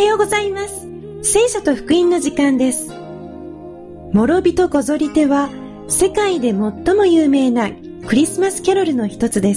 ようございます。聖書と福音の時間です。諸人こぞりては世界で最も有名なクリスマスキャロルの一つです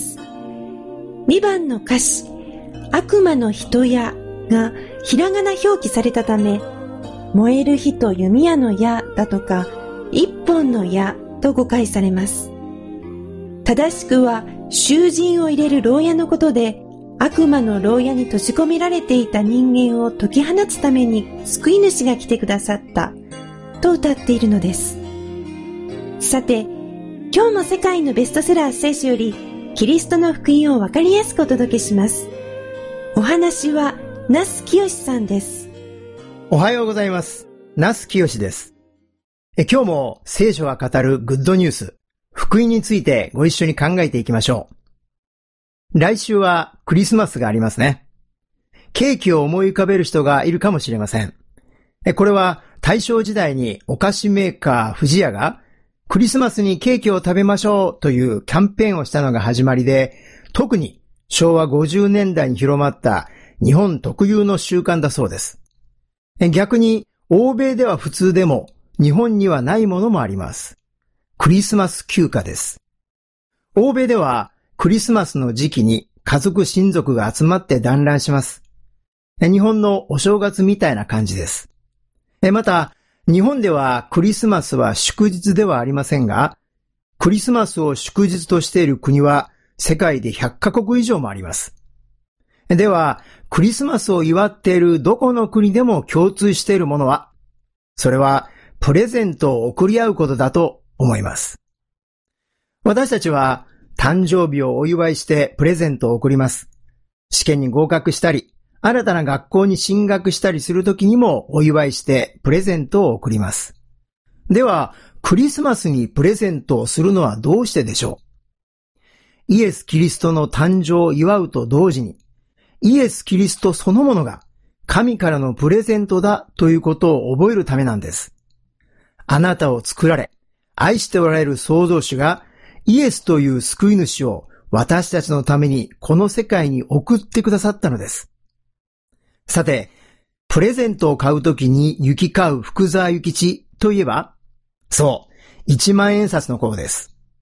。2番の歌詞、悪魔の人やがひらがな表記されたため、燃える火と弓矢の矢だとか、一本の矢と誤解されます。正しくは囚人を入れる牢屋のことで、悪魔の牢屋に閉じ込められていた人間を解き放つために救い主が来てくださったと歌っているのです。さて、今日も世界のベストセラー聖書よりキリストの福音をわかりやすくお届けします。お話は那須清さんです。 おはようございます。那須清です。今日も聖書が語るグッドニュース、福音についてご一緒に考えていきましょう。来週はクリスマスがありますね。ケーキを思い浮かべる人がいるかもしれません。これは大正時代にお菓子メーカー不二家がクリスマスにケーキを食べましょうというキャンペーンをしたのが始まりで、特に昭和50年代に広まった日本特有の習慣だそうです。逆に欧米では普通でも日本にはないものもあります。クリスマス休暇です。欧米ではクリスマスの時期に家族親族が集まって団らんします。日本のお正月みたいな感じです。また、日本ではクリスマスは祝日ではありませんが、クリスマスを祝日としている国は世界で100カ国以上もあります。では、クリスマスを祝っているどこの国でも共通しているものは、それはプレゼントを贈り合うことだと思います。私たちは誕生日をお祝いしてプレゼントを贈ります。試験に合格したり、新たな学校に進学したりするときにもお祝いしてプレゼントを贈ります。では、クリスマスにプレゼントをするのはどうしてでしょう？イエス・キリストの誕生を祝うと同時に、イエス・キリストそのものが神からのプレゼントだということを覚えるためなんです。あなたを作られ、愛しておられる創造主がイエスという救い主を私たちのためにこの世界に送ってくださったのです。さて、プレゼントを買うときに行き交う福沢諭吉といえば、そう、1万円札の頃です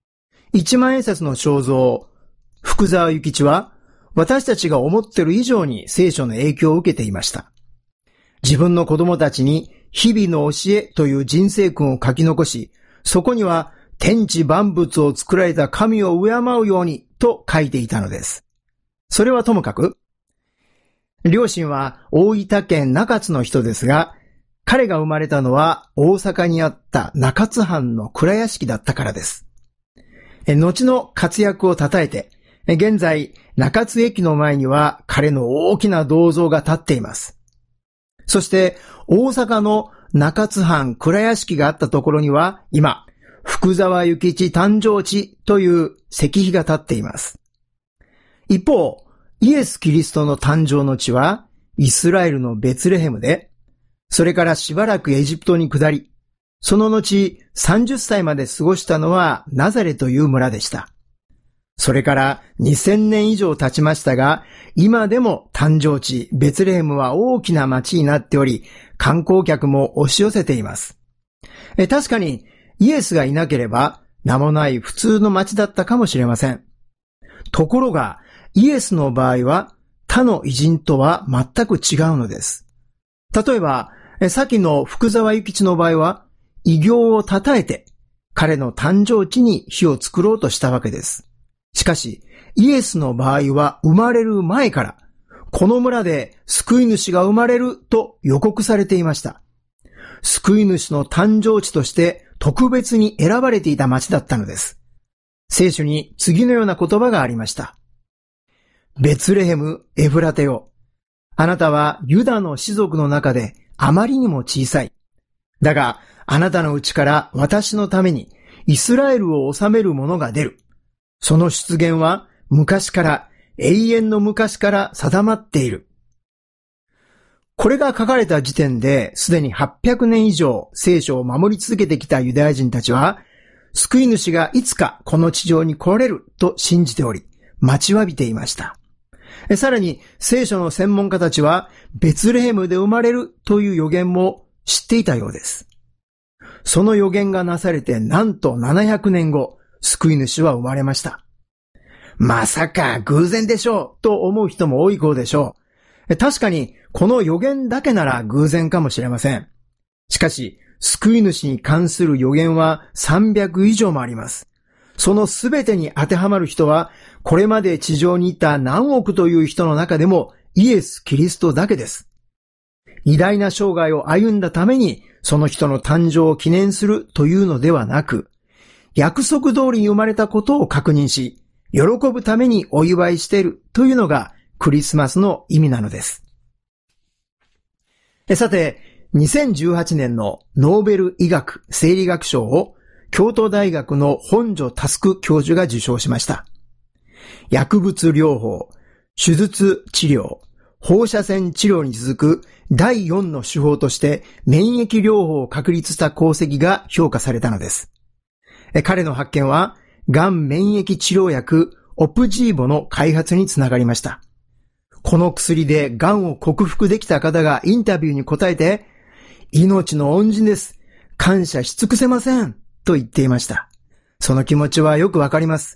。1万円札の肖像、福沢諭吉は私たちが思っている以上に聖書の影響を受けていました。自分の子供たちに日々の教えという人生訓を書き残し、そこには天地万物を作られた神を敬うようにと書いていたのです。それはともかく、両親は大分県中津の人ですが、彼が生まれたのは大阪にあった中津藩の蔵屋敷だったからです。後の活躍を称えて、現在中津駅の前には彼の大きな銅像が建っています。そして大阪の中津藩蔵屋敷があったところには今、福沢諭吉誕生地という石碑が立っています。一方、イエス・キリストの誕生の地はイスラエルのベツレヘムで、それからしばらくエジプトに下り、その後30歳まで過ごしたのはナザレという村でした。それから2000年以上経ちましたが、今でも誕生地ベツレヘムは大きな町になっており、観光客も押し寄せています。確かにイエスがいなければ名もない普通の町だったかもしれません。ところがイエスの場合は他の偉人とは全く違うのです。例えば、先の福沢諭吉の場合は偉業を称えて彼の誕生地に火を作ろうとしたわけです。しかしイエスの場合は生まれる前からこの村で救い主が生まれると予告されていました。救い主の誕生地として特別に選ばれていた町だったのです。聖書に次のような言葉がありました。ベツレヘム・エフラテよ。あなたはユダの氏族の中であまりにも小さい。だが、あなたのうちから私のためにイスラエルを治める者が出る。その出現は昔から、永遠の昔から定まっている。これが書かれた時点ですでに800年以上聖書を守り続けてきたユダヤ人たちは、救い主がいつかこの地上に来られると信じており、待ちわびていました。 さらに聖書の専門家たちはベツレヘムで生まれるという予言も知っていたようです。その予言がなされてなんと700年後、救い主は生まれました。まさか偶然でしょうと思う人も多い頃でしょう。確かにこの予言だけなら偶然かもしれません。しかし、救い主に関する予言は300以上もあります。そのすべてに当てはまる人は、これまで地上にいた何億という人の中でもイエス・キリストだけです。偉大な生涯を歩んだために、その人の誕生を記念するというのではなく、約束通りに生まれたことを確認し、喜ぶためにお祝いしているというのがクリスマスの意味なのです。さて、2018年のノーベル医学生理学賞を京都大学の本庶佑教授が受賞しました。薬物療法、手術治療、放射線治療に続く第4の手法として免疫療法を確立した功績が評価されたのです。彼の発見は、がん免疫治療薬オプジーボの開発につながりました。この薬でがんを克服できた方がインタビューに答えて、命の恩人です。感謝し尽くせません。と言っていました。その気持ちはよくわかります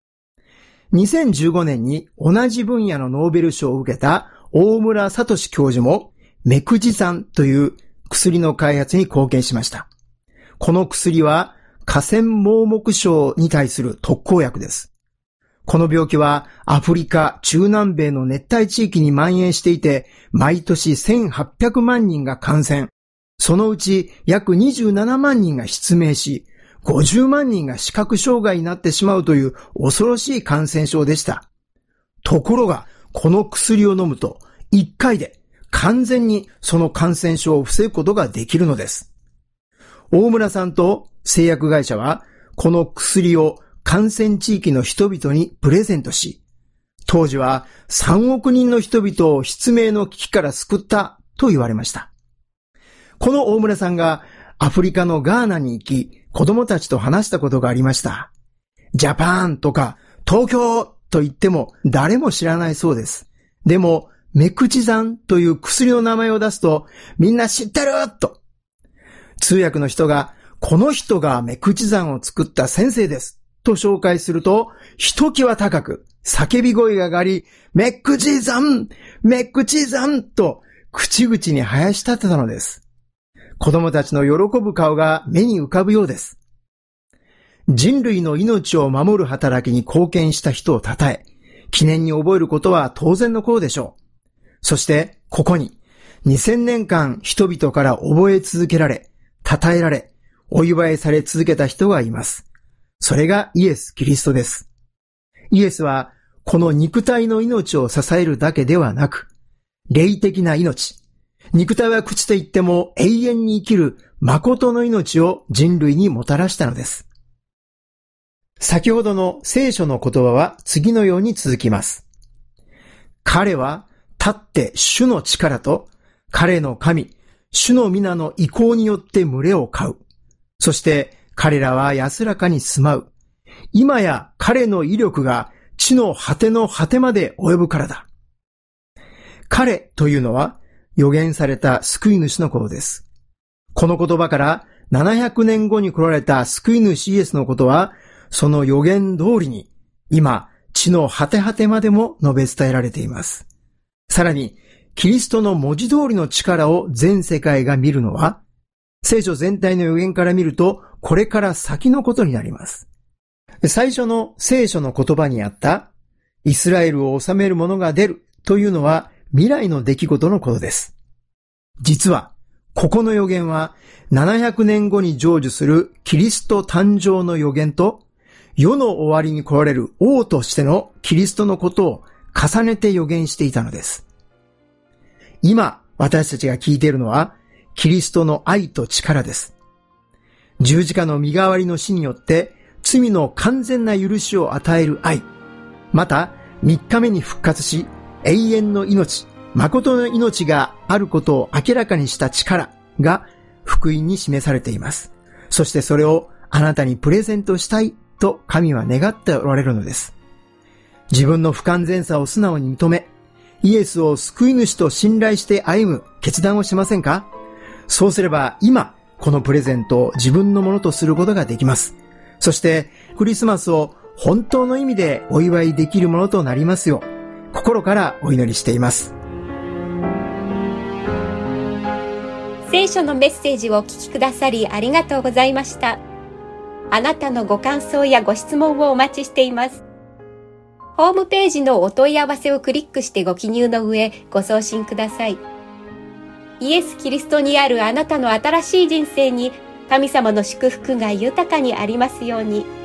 。2015年に同じ分野のノーベル賞を受けた大村聡教授もメクジザンという薬の開発に貢献しました。この薬は河川盲目症に対する特効薬です。この病気はアフリカ、中南米の熱帯地域に蔓延していて、毎年1800万人が感染。そのうち約27万人が失明し、50万人が視覚障害になってしまうという恐ろしい感染症でした。ところが、この薬を飲むと、1回で完全にその感染症を防ぐことができるのです。大村さんと製薬会社は、この薬を感染地域の人々にプレゼントし、当時は3億人の人々を失明の危機から救ったと言われました。この大村さんがアフリカのガーナに行き、子供たちと話したことがありました。ジャパンとか東京と言っても誰も知らないそうです。でも、メクチザンという薬の名前を出すとみんな知ってると。通訳の人が、この人がメクチザンを作った先生ですと紹介すると、ひときわ高く叫び声が上がり、メクチザンメクチザンと口々に生やし立てたのです。子供たちの喜ぶ顔が目に浮かぶようです。人類の命を守る働きに貢献した人を称え、記念に覚えることは当然のことでしょう。そして、ここに、2000年間人々から覚え続けられ、称えられ、お祝いされ続けた人がいます。それがイエス・キリストです。イエスは、この肉体の命を支えるだけではなく、霊的な命、肉体は朽ちていっても永遠に生きる誠の命を人類にもたらしたのです。先ほどの聖書の言葉は次のように続きます。彼は立って主の力と彼の神、主の皆の意向によって群れを飼う。そして彼らは安らかに住まう。今や彼の威力が地の果ての果てまで及ぶからだ。彼というのは予言された救い主のことです。この言葉から700年後に来られた救い主イエスのことは、その予言通りに今地の果て果てまでも述べ伝えられています。さらにキリストの文字通りの力を全世界が見るのは、聖書全体の予言から見るとこれから先のことになります。最初の聖書の言葉にあったイスラエルを治める者が出るというのは未来の出来事のことです。実は、ここの予言は700年後に成就するキリスト誕生の予言と、世の終わりに来られる王としてのキリストのことを重ねて予言していたのです。今、私たちが聞いているのは、キリストの愛と力です。十字架の身代わりの死によって、罪の完全な許しを与える愛。また、3日目に復活し、永遠の命、誠の命があることを明らかにした力が福音に示されています。そしてそれをあなたにプレゼントしたいと神は願っておられるのです。 自分の不完全さを素直に認め、イエスを救い主と信頼して歩む決断をしませんか？そうすれば今、このプレゼントを自分のものとすることができます。そしてクリスマスを本当の意味でお祝いできるものとなりますよう、心からお祈りしています。 聖書のメッセージをお聞きくださりありがとうございました。あなたのご感想やご質問をお待ちしています。ホームページのお問い合わせをクリックしてご記入の上、ご送信ください。イエス・キリストにあるあなたの新しい人生に、神様の祝福が豊かにありますように。